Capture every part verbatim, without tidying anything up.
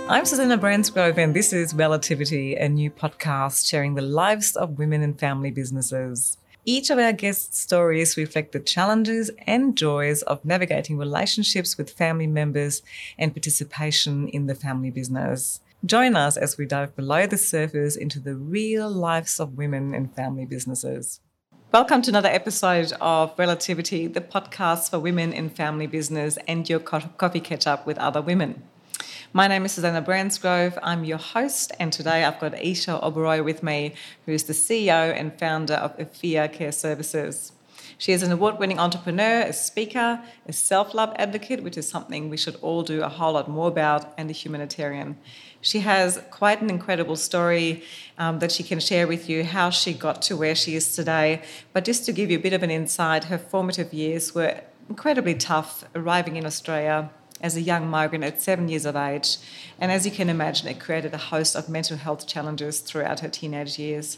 I'm Susanna Bransgrove, and this is Relativity, a new podcast sharing the lives of women in family businesses. Each of our guest stories reflect the challenges and joys of navigating relationships with family members and participation in the family business. Join us as we dive below the surface into the real lives of women in family businesses. Welcome to another episode of Relativity, the podcast for women in family business and your co- coffee catch-up with other women. My name is Susanna Bransgrove. I'm your host, and today I've got Isha Oberoi with me, who is the C E O and founder of Afia Care Services. She is an award-winning entrepreneur, a speaker, a self-love advocate, which is something we should all do a whole lot more about, and a humanitarian. She has quite an incredible story um, that she can share with you, how she got to where she is today. But just to give you a bit of an insight, her formative years were incredibly tough, arriving in Australia as a young migrant at seven years of age. And as you can imagine, it created a host of mental health challenges throughout her teenage years.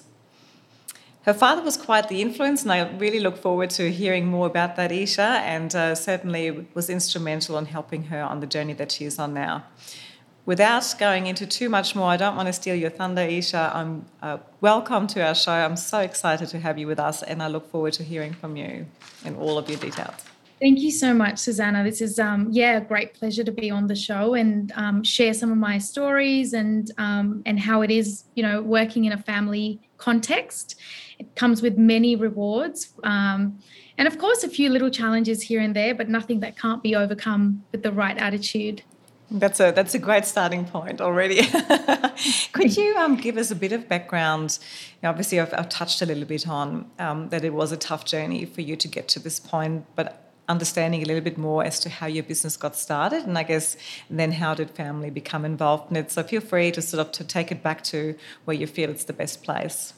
Her father was quite the influence, and I really look forward to hearing more about that, Isha, and uh, certainly was instrumental in helping her on the journey that she is on now. Without going into too much more, I don't want to steal your thunder, Isha. I'm uh, welcome to our show. I'm so excited to have you with us, and I look forward to hearing from you in all of your details. Thank you so much, Susanna. This is, um, yeah, a great pleasure to be on the show and um, share some of my stories and um, and how it is, you know, working in a family context. It comes with many rewards um, and, of course, a few little challenges here and there, but nothing that can't be overcome with the right attitude. That's a that's a great starting point already. Could you um, give us a bit of background? You know, obviously, I've, I've touched a little bit on um, that it was a tough journey for you to get to this point, but understanding a little bit more as to how your business got started, and I guess then how did family become involved in it. So feel free to sort of to take it back to where you feel it's the best place.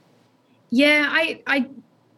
Yeah, I I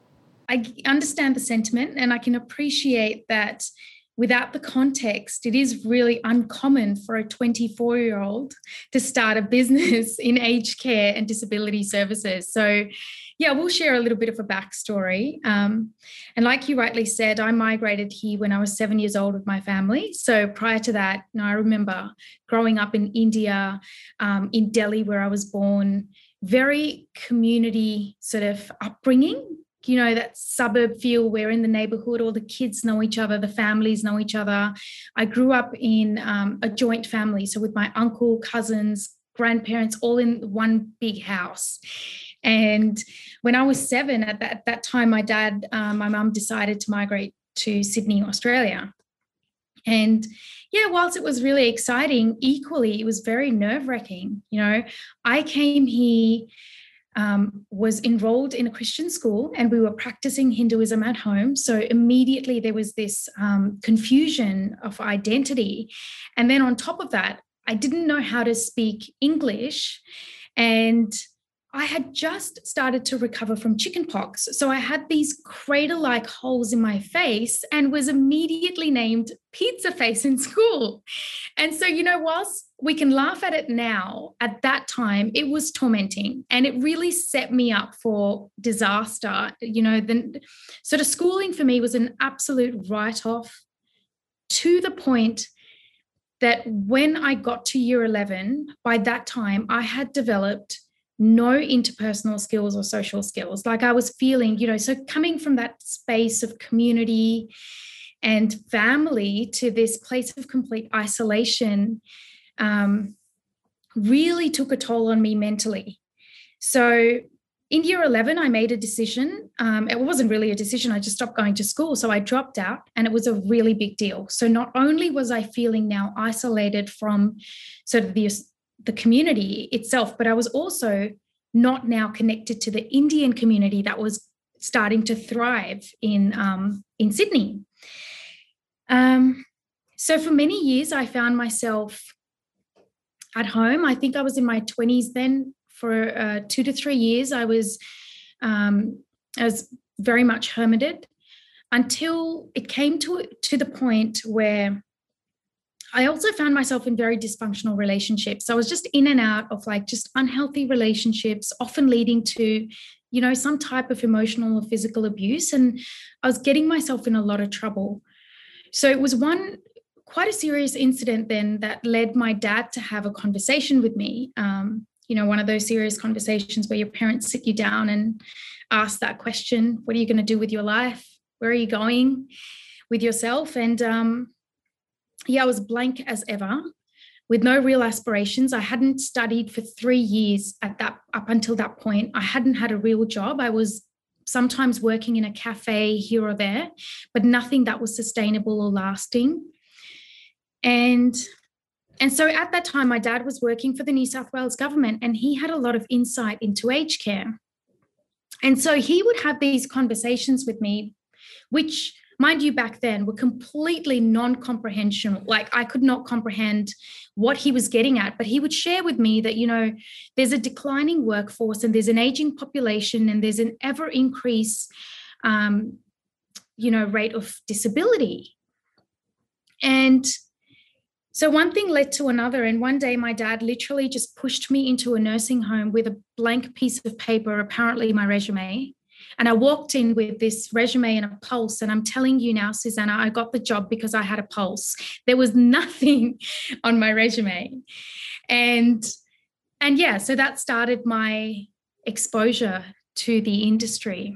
I understand the sentiment, and I can appreciate that without the context, it is really uncommon for a twenty-four-year-old to start a business in aged care and disability services. So yeah, we'll share a little bit of a backstory. Um, and like you rightly said, I migrated here when I was seven years old with my family. So prior to that, you know, I remember growing up in India, um, in Delhi, where I was born, very community sort of upbringing, you know, that suburb feel where in the neighborhood, all the kids know each other, the families know each other. I grew up in um, a joint family, so with my uncle, cousins, grandparents, all in one big house. And when I was seven, at that, at that time, my dad, um, my mum decided to migrate to Sydney, Australia. And yeah, whilst it was really exciting, equally, it was very nerve-wracking. You know, I came here, um, was enrolled in a Christian school, and we were practicing Hinduism at home. So immediately there was this um, confusion of identity. And then on top of that, I didn't know how to speak English, and I had just started to recover from chickenpox. So I had these crater-like holes in my face and was immediately named Pizza Face in school. And so, you know, whilst we can laugh at it now, at that time, it was tormenting, and it really set me up for disaster. You know, the sort of schooling for me was an absolute write-off, to the point that when I got to year eleven, by that time, I had developed no interpersonal skills or social skills. Like I was feeling, you know, so coming from that space of community and family to this place of complete isolation um, really took a toll on me mentally. So in year eleven, I made a decision. Um, it wasn't really a decision. I just stopped going to school. So I dropped out, and it was a really big deal. So not only was I feeling now isolated from sort of the the community itself, but I was also not now connected to the Indian community that was starting to thrive in, um, in Sydney. Um, so for many years, I found myself at home. I think I was in my twenties then. For uh, two to three years, I was, um, I was very much hermited, until it came to, to the point where I also found myself in very dysfunctional relationships. I was just in and out of like just unhealthy relationships, often leading to, you know, some type of emotional or physical abuse. And I was getting myself in a lot of trouble. So it was one quite a serious incident then that led my dad to have a conversation with me. Um, you know, one of those serious conversations where your parents sit you down and ask that question, what are you going to do with your life? Where are you going with yourself? And um, yeah, I was blank as ever with no real aspirations. I hadn't studied for three years at that, up until that point. I hadn't had a real job. I was sometimes working in a cafe here or there, but nothing that was sustainable or lasting. And, and so at that time, my dad was working for the New South Wales government, and he had a lot of insight into aged care. And so he would have these conversations with me, which, mind you, back then were completely non-comprehension. Like, I could not comprehend what he was getting at, but he would share with me that, you know, there's a declining workforce and there's an aging population and there's an ever increase, um, you know, rate of disability. And so one thing led to another. And one day my dad literally just pushed me into a nursing home with a blank piece of paper, apparently my resume. And I walked in with this resume and a pulse. And I'm telling you now, Susanna, I got the job because I had a pulse. There was nothing on my resume. And, and yeah, so that started my exposure to the industry.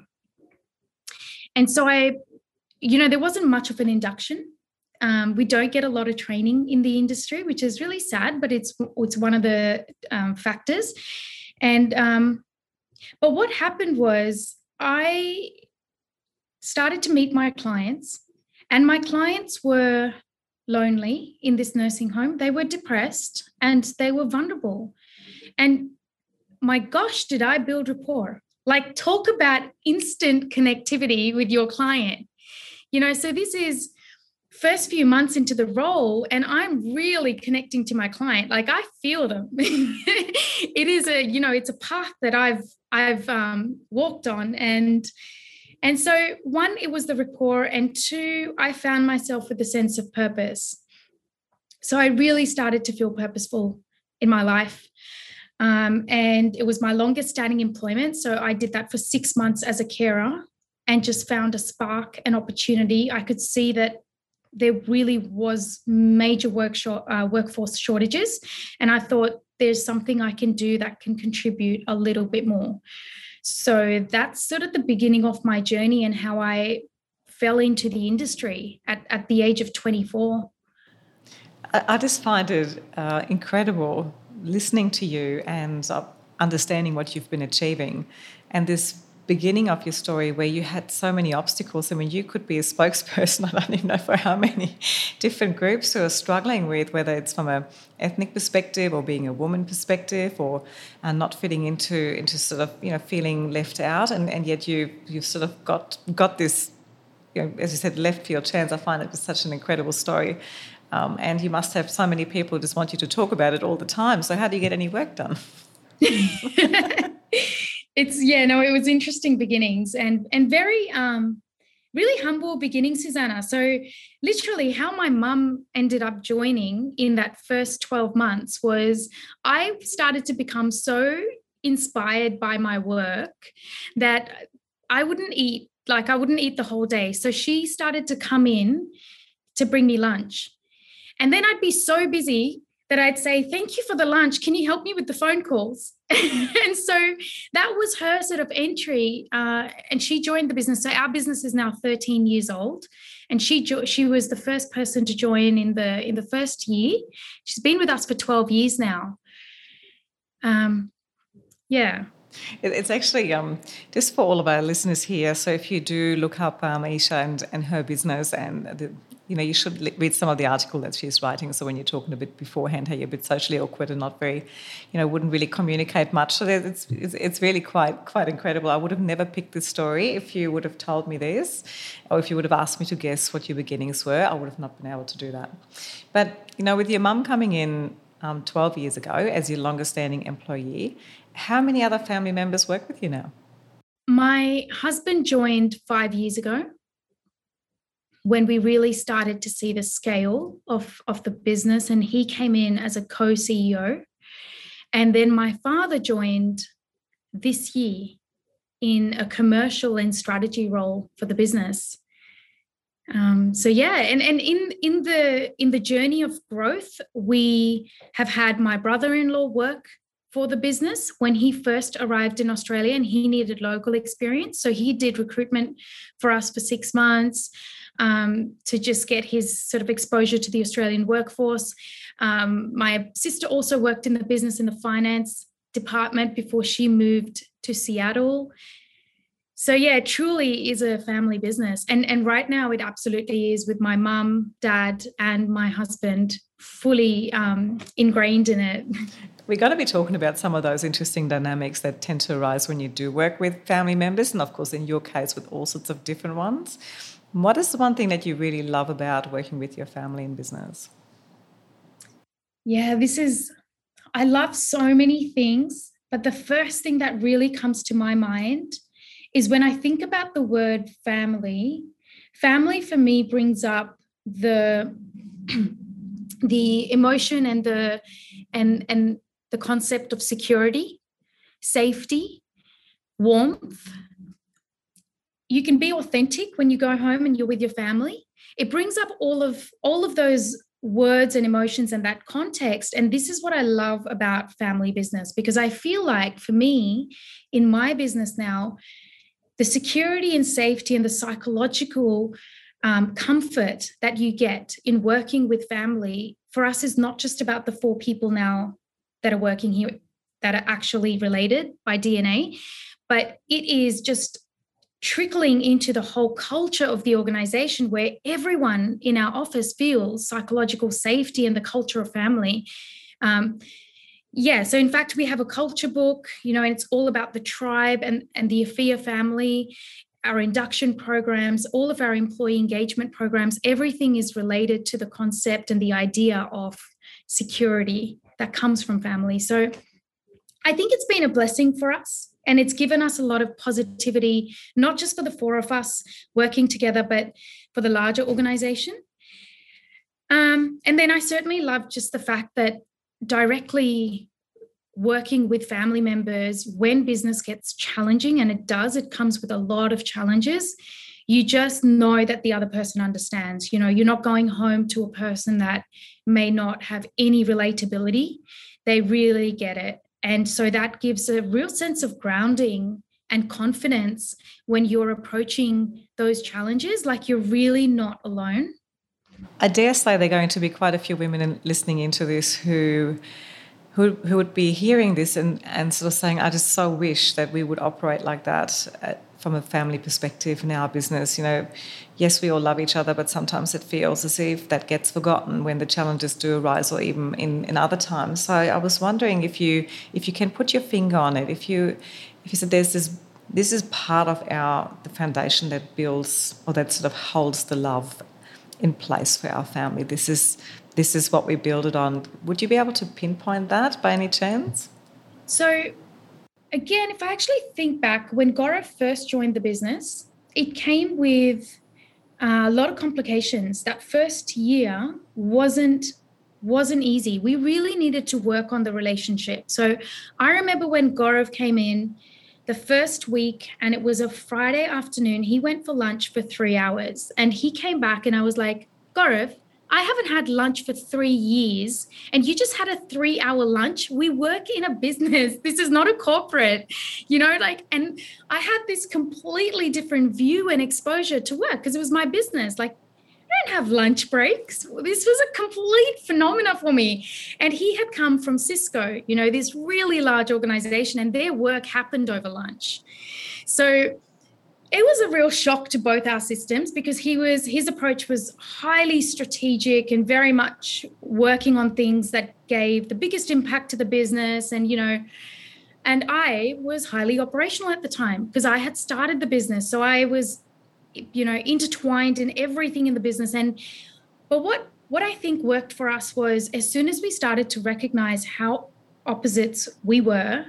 And so I, you know, there wasn't much of an induction. Um, we don't get a lot of training in the industry, which is really sad, but it's it's one of the um, factors. And um, but what happened was I started to meet my clients, and my clients were lonely in this nursing home. They were depressed and they were vulnerable. And my gosh, did I build rapport? Like, talk about instant connectivity with your client. You know, so this is first few months into the role, and I'm really connecting to my client. Like, I feel them. It is a, you know, it's a path that I've I've um, walked on, and and so one, it was the rapport, and two, I found myself with a sense of purpose. So I really started to feel purposeful in my life, um, and it was my longest standing employment. So I did that for six months as a carer, and just found a spark, an opportunity. I could see that there really was major work short, uh, workforce shortages. And I thought, there's something I can do that can contribute a little bit more. So that's sort of the beginning of my journey and how I fell into the industry at, at the age of twenty-four. I, I just find it uh, incredible listening to you and uh, understanding what you've been achieving. And this beginning of your story where you had so many obstacles. I mean, you could be a spokesperson, I don't even know for how many different groups who are struggling with, whether it's from an ethnic perspective or being a woman perspective, or uh, not fitting into into sort of, you know, feeling left out. And, and yet you, you've sort of got, got this, you know, as you said, left field chance. I find it was such an incredible story. Um, and you must have so many people who just want you to talk about it all the time. So how do you get any work done? It's, yeah, no, it was interesting beginnings and and very, um, really humble beginnings, Susanna. So literally how my mum ended up joining in that first twelve months was I started to become so inspired by my work that I wouldn't eat, like I wouldn't eat the whole day. So she started to come in to bring me lunch. And then I'd be so busy that I'd say, thank you for the lunch. Can you help me with the phone calls? And so that was her sort of entry. Uh, and she joined the business. So our business is now thirteen years old. And she jo- she was the first person to join in the in the first year. She's been with us for twelve years now. Um, yeah. It's actually, um, just for all of our listeners here, so if you do look up um, Aisha and, and her business, and the, you know, you should read some of the article that she's writing. So when you're talking a bit beforehand, how you're a bit socially awkward and not very, you know, wouldn't really communicate much. So it's, it's it's really quite quite incredible. I would have never picked this story if you would have told me this, or if you would have asked me to guess what your beginnings were. I would have not been able to do that. But, you know, with your mum coming in um, twelve years ago as your longest-standing employee, how many other family members work with you now? My husband joined five years ago when we really started to see the scale of, of the business, and he came in as a co-C E O. And then my father joined this year in a commercial and strategy role for the business. Um, so yeah, and and in in the in the journey of growth, we have had my brother-in-law work for the business when he first arrived in Australia, and he needed local experience. So he did recruitment for us for six months um, to just get his sort of exposure to the Australian workforce. Um, my sister also worked in the business in the finance department before she moved to Seattle. So yeah, it truly is a family business. And, and right now it absolutely is, with my mum, dad, and my husband fully um, ingrained in it. We're going to be talking about some of those interesting dynamics that tend to arise when you do work with family members, and of course in your case with all sorts of different ones. What is the one thing that you really love about working with your family in business? Yeah, this is, I love so many things, but the first thing that really comes to my mind is when I think about the word family. Family for me brings up the the emotion and the and and the concept of security, safety, warmth. You can be authentic when you go home and you're with your family. It brings up all of all of those words and emotions and that context. And this is what I love about family business, because I feel like for me in my business now, the security and safety and the psychological um, comfort that you get in working with family for us is not just about the four people now that are working here that are actually related by D N A, but it is just trickling into the whole culture of the organization, where everyone in our office feels psychological safety and the culture of family. Um, Yeah, so in fact, we have a culture book, you know, and it's all about the tribe and, and the Afia family, our induction programs, all of our employee engagement programs. Everything is related to the concept and the idea of security that comes from family. So I think it's been a blessing for us, and it's given us a lot of positivity, not just for the four of us working together, but for the larger organization. Um, and then I certainly love just the fact that directly working with family members when business gets challenging, and it does, it comes with a lot of challenges, you just know that the other person understands. You know, you're not going home to a person that may not have any relatability. They really get it. And so that gives a real sense of grounding and confidence when you're approaching those challenges, like you're really not alone. I dare say there are going to be quite a few women listening into this who who, who would be hearing this and, and sort of saying, I just so wish that we would operate like that uh, from a family perspective in our business. You know, yes, we all love each other, but sometimes it feels as if that gets forgotten when the challenges do arise, or even in, in other times. So I was wondering if you if you can put your finger on it, if you if you said there's this this is part of our the foundation that builds or that sort of holds the love in place for our family. This is this is what we build it on. Would you be able to pinpoint that by any chance? So again, if I actually think back, when Gaurav first joined the business, it came with a lot of complications. That first year wasn't wasn't easy. We really needed to work on the relationship. So I remember when Gaurav came in the first week, and it was a Friday afternoon, he went for lunch for three hours and he came back and I was like, Gaurav, I haven't had lunch for three years and you just had a three hour lunch. We work in a business. This is not a corporate, you know, like, and I had this completely different view and exposure to work because it was my business. Like, I don't have lunch breaks. This was a complete phenomena for me. And he had come from Cisco, you know, this really large organization, and their work happened over lunch. So it was a real shock to both our systems, because he was his approach was highly strategic and very much working on things that gave the biggest impact to the business. And, you know, and I was highly operational at the time because I had started the business. So I was, you know, intertwined in everything in the business. And but what what I think worked for us was, as soon as we started to recognize how opposites we were,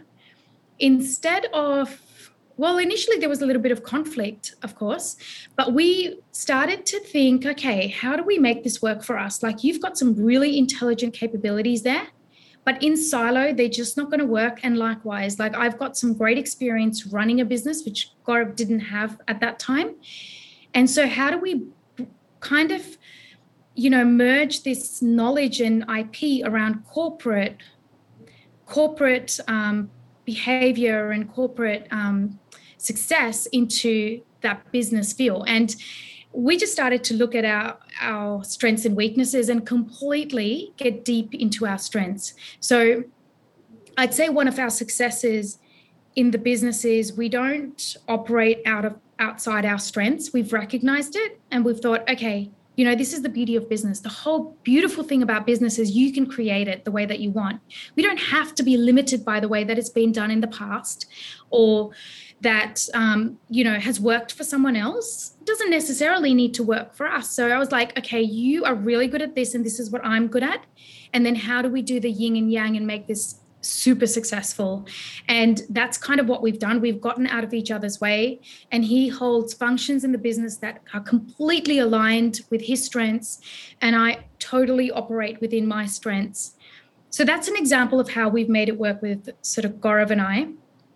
instead of Well, initially there was a little bit of conflict, of course, but we started to think, okay, how do we make this work for us? Like, you've got some really intelligent capabilities there, but in silo, they're just not going to work. And likewise, like, I've got some great experience running a business, which Gaurav didn't have at that time. And so how do we kind of, you know, merge this knowledge and I P around corporate, corporate um, behavior and corporate um, success into that business feel. And we just started to look at our, our strengths and weaknesses and completely get deep into our strengths. So I'd say one of our successes in the business is we don't operate out of outside our strengths. We've recognized it and we've thought, okay, you know, this is the beauty of business. The whole beautiful thing about business is you can create it the way that you want. We don't have to be limited by the way that it's been done in the past or that, um, you know, has worked for someone else. It doesn't necessarily need to work for us. So I was like, okay, you are really good at this and this is what I'm good at. And then how do we do the yin and yang and make this super successful? And that's kind of what we've done. We've gotten out of each other's way, and he holds functions in the business that are completely aligned with his strengths, and I totally operate within my strengths. So that's an example of how we've made it work with sort of Gaurav and I.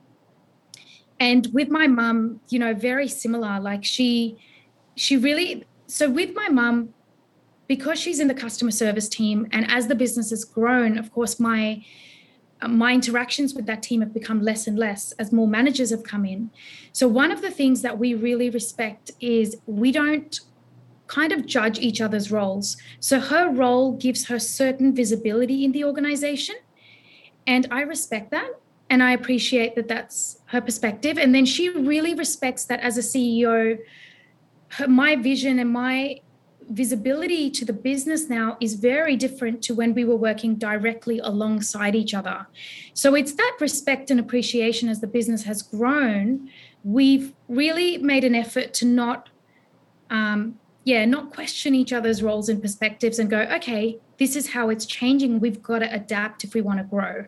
And with my mum, you know, very similar. Like she, she really, so with my mum, because she's in the customer service team, and as the business has grown, of course, my my interactions with that team have become less and less as more managers have come in. So one of the things that we really respect is we don't kind of judge each other's roles. So her role gives her certain visibility in the organization, and I respect that. And I appreciate that that's her perspective. And then she really respects that as a C E O, her, my vision and my visibility to the business now is very different to when we were working directly alongside each other. So it's that respect and appreciation as the business has grown. We've really made an effort to not, um, yeah, not question each other's roles and perspectives and go, okay, this is how it's changing. We've got to adapt if we want to grow.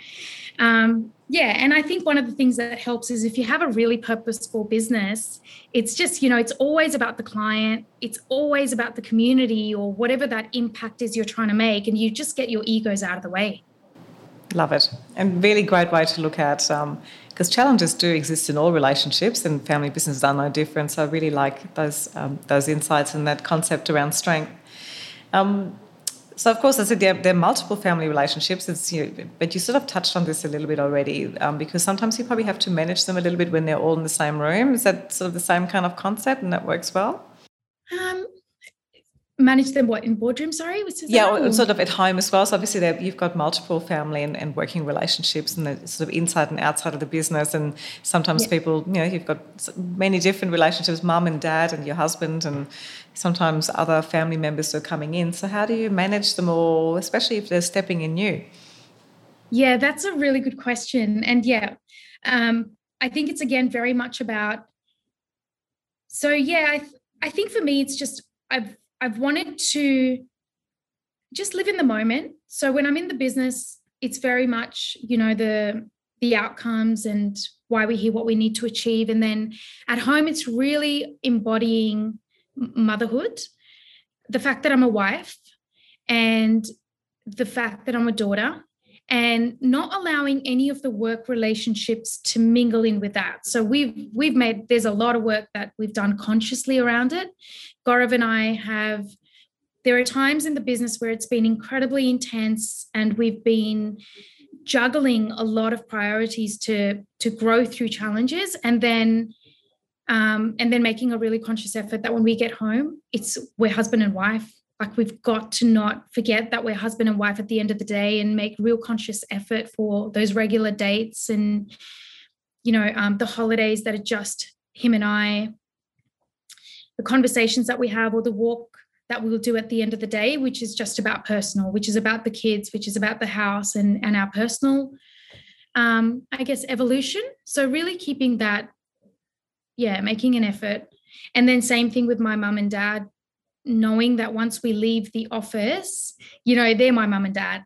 Um, yeah, and I think one of the things that helps is if you have a really purposeful business, it's just, you know, it's always about the client, it's always about the community or whatever that impact is you're trying to make, and you just get your egos out of the way. Love it. And really great way to look at, um, because challenges do exist in all relationships, and family businesses are no different. So I really like those um, those insights and that concept around strength. Um, So, of course, I said there, there are multiple family relationships, it's, you know, but you sort of touched on this a little bit already, um, because sometimes you probably have to manage them a little bit when they're all in the same room. Is that sort of the same kind of concept, and that works well? Um, manage them what, in boardroom, sorry? Was yeah, or sort of at home as well. So obviously you've got multiple family and, and working relationships, and the sort of inside and outside of the business. And sometimes yeah. people, you know, you've got many different relationships, mum and dad and your husband, and sometimes other family members are coming in. So how do you manage them all, especially if they're stepping in new? Yeah, that's a really good question. And yeah, um, I think it's, again, very much about, so yeah, I, th- I think for me, it's just, I've, I've wanted to just live in the moment. So when I'm in the business, it's very much, you know, the the outcomes and why we're here, what we need to achieve. And then at home, it's really embodying motherhood, the fact that I'm a wife and the fact that I'm a daughter, and not allowing any of the work relationships to mingle in with that. So we've we've made, there's a lot of work that we've done consciously around it. Gaurav and I have, there are times in the business where it's been incredibly intense and we've been juggling a lot of priorities to, to grow through challenges, and then um, and then making a really conscious effort that when we get home, it's we're husband and wife. Like, we've got to not forget that we're husband and wife at the end of the day, and make real conscious effort for those regular dates and, you know, um, the holidays that are just him and I, the conversations that we have, or the walk that we'll do at the end of the day, which is just about personal, which is about the kids, which is about the house and, and our personal, um, I guess, evolution. So really keeping that, yeah, making an effort. And then same thing with my mum and dad, knowing that once we leave the office, you know, they're my mum and dad,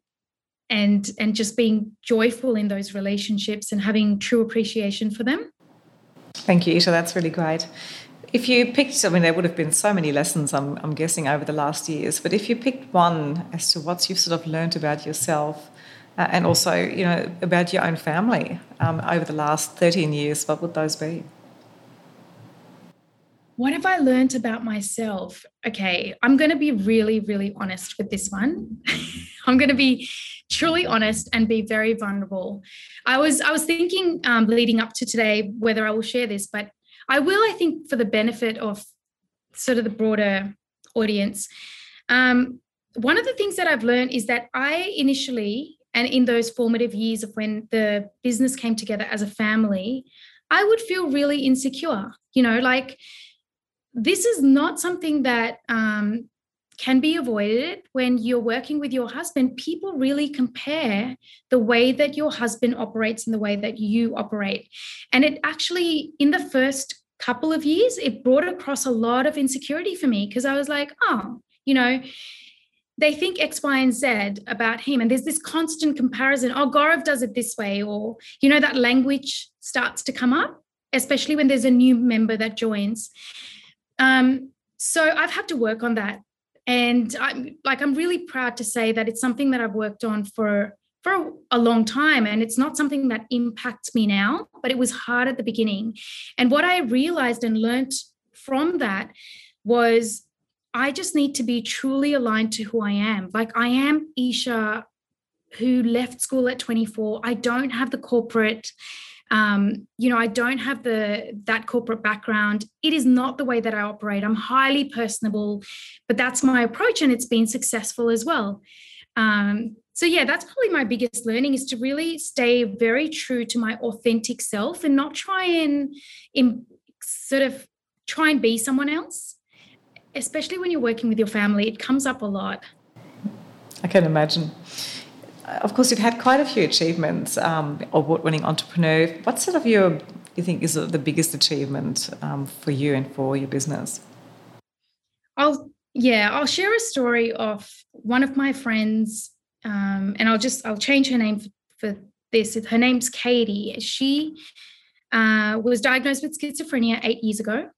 and and just being joyful in those relationships and having true appreciation for them. Thank you, Isha. That's really great. If you picked, I mean, there would have been so many lessons, I'm, I'm guessing, over the last years, but if you picked one as to what you've sort of learned about yourself uh, and also, you know, about your own family um, over the last thirteen years, what would those be? What have I learned about myself? Okay, I'm going to be really, really honest with this one. I'm going to be truly honest and be very vulnerable. I was I was thinking um, leading up to today whether I will share this, but I will, I think, for the benefit of sort of the broader audience. Um, one of the things that I've learned is that I initially, and in those formative years of when the business came together as a family, I would feel really insecure. You know, like, this is not something that um, can be avoided when you're working with your husband. People really compare the way that your husband operates and the way that you operate. And it actually, in the first couple of years, it brought across a lot of insecurity for me, because I was like, oh, you know, they think X, Y, and Z about him. And there's this constant comparison. Oh, Gaurav does it this way. Or, you know, that language starts to come up, especially when there's a new member that joins. Um, so I've had to work on that. And I'm like, I'm really proud to say that it's something that I've worked on for, for a long time. And it's not something that impacts me now, but it was hard at the beginning. And what I realized and learned from that was I just need to be truly aligned to who I am. Like, I am Isha, who left school at twenty-four. I don't have the corporate Um, you know, I don't have the that corporate background. It is not the way that I operate. I'm highly personable, but that's my approach, and it's been successful as well. Um, so yeah, that's probably my biggest learning, is to really stay very true to my authentic self and not try and in, sort of try and be someone else. Especially when you're working with your family, it comes up a lot. I can imagine. Of course, you've had quite a few achievements, um, award-winning entrepreneur. What sort of your, you think is the biggest achievement um, for you and for your business? I'll, yeah, I'll share a story of one of my friends, um, and I'll just, I'll change her name for, for this. Her name's Katie. She uh, was diagnosed with schizophrenia eight years ago.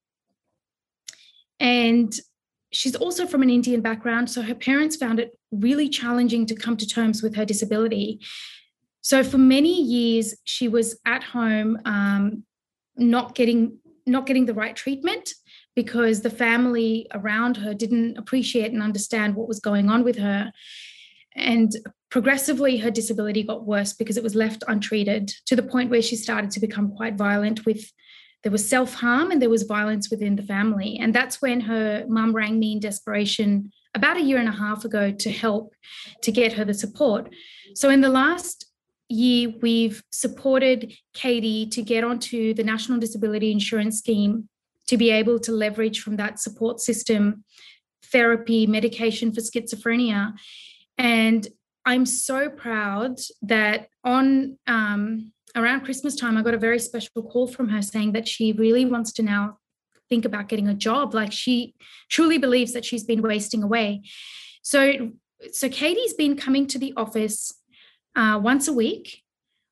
And she's also from an Indian background, so her parents found it really challenging to come to terms with her disability. So for many years, she was at home, um, not getting not getting the right treatment, because the family around her didn't appreciate and understand what was going on with her. And progressively, her disability got worse because it was left untreated, to the point where she started to become quite violent. With There was self-harm and there was violence within the family. And that's when her mum rang me in desperation about a year and a half ago to help, to get her the support. So in the last year, we've supported Katie to get onto the National Disability Insurance Scheme, to be able to leverage from that support system, therapy, medication for schizophrenia. And I'm so proud that on um, around Christmas time, I got a very special call from her saying that she really wants to now think about getting a job. Like, she truly believes that she's been wasting away. So, so Katie's been coming to the office uh, once a week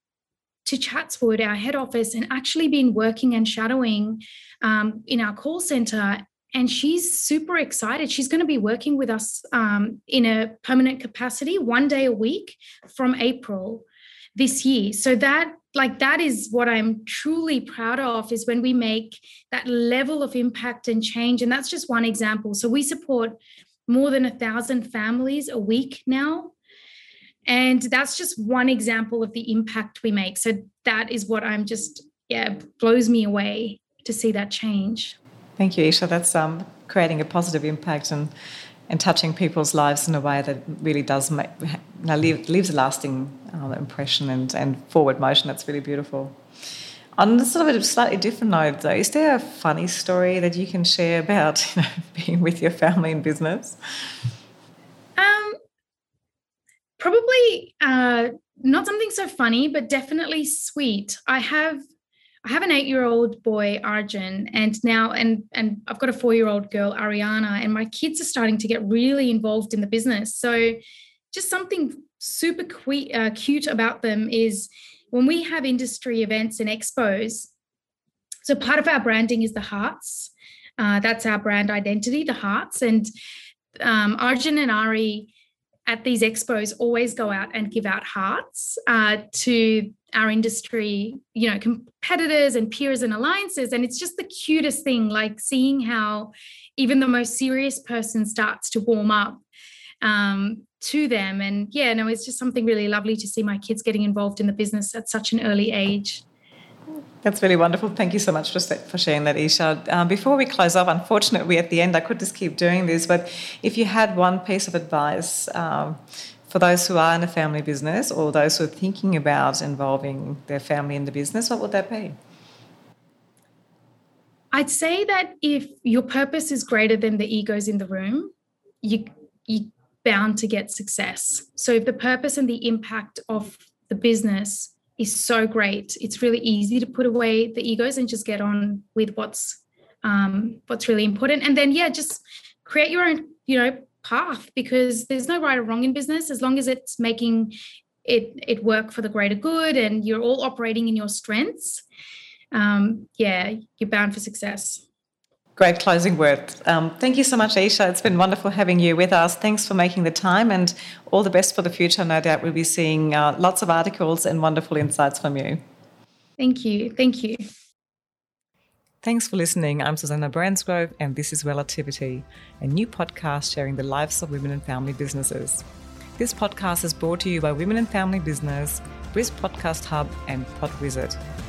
to Chatswood, our head office, and actually been working and shadowing um, in our call center. And she's super excited. She's going to be working with us um, in a permanent capacity one day a week from April this year. So that, like, that is what I'm truly proud of, is when we make that level of impact and change. And that's just one example. So we support more than a thousand families a week now. And that's just one example of the impact we make. So that is what I'm just, yeah, blows me away to see that change. Thank you, Isha. That's um, creating a positive impact and and touching people's lives in a way that really does make, leave, leaves a lasting uh, impression and, and forward motion. That's really beautiful. On sort of a slightly different note, though, is there a funny story that you can share about, you know, being with your family in business? Um, probably uh, not something so funny, but definitely sweet. I have I have an eight-year-old boy, Arjun, and now and and I've got a four-year-old girl, Ariana, and my kids are starting to get really involved in the business. So just something super que- uh, cute about them is when we have industry events and expos. So part of our branding is the hearts. Uh, that's our brand identity, the hearts. And um, Arjun and Ari at these expos always go out and give out hearts uh, to our industry, you know, competitors and peers and alliances. And it's just the cutest thing, like seeing how even the most serious person starts to warm up um, to them. And yeah, no, it's just something really lovely to see my kids getting involved in the business at such an early age. That's really wonderful. Thank you so much for, for sharing that, Isha. Um, before we close off, unfortunately, at the end, I could just keep doing this, but if you had one piece of advice um, for those who are in a family business or those who are thinking about involving their family in the business, what would that be? I'd say that if your purpose is greater than the egos in the room, you, you're bound to get success. So if the purpose and the impact of the business is so great, it's really easy to put away the egos and just get on with what's um, what's really important. And then, yeah, just create your own, you know, path, because there's no right or wrong in business as long as it's making it it work for the greater good and you're all operating in your strengths. Um, yeah, you're bound for success. Great closing word. Um, thank you so much, Isha. It's been wonderful having you with us. Thanks for making the time, and all the best for the future. No doubt we'll be seeing uh, lots of articles and wonderful insights from you. Thank you. Thank you. Thanks for listening. I'm Susanna Bransgrove, and this is Relativity, a new podcast sharing the lives of women and family businesses. This podcast is brought to you by Women and Family Business, Briz Podcast Hub, and Podwizard.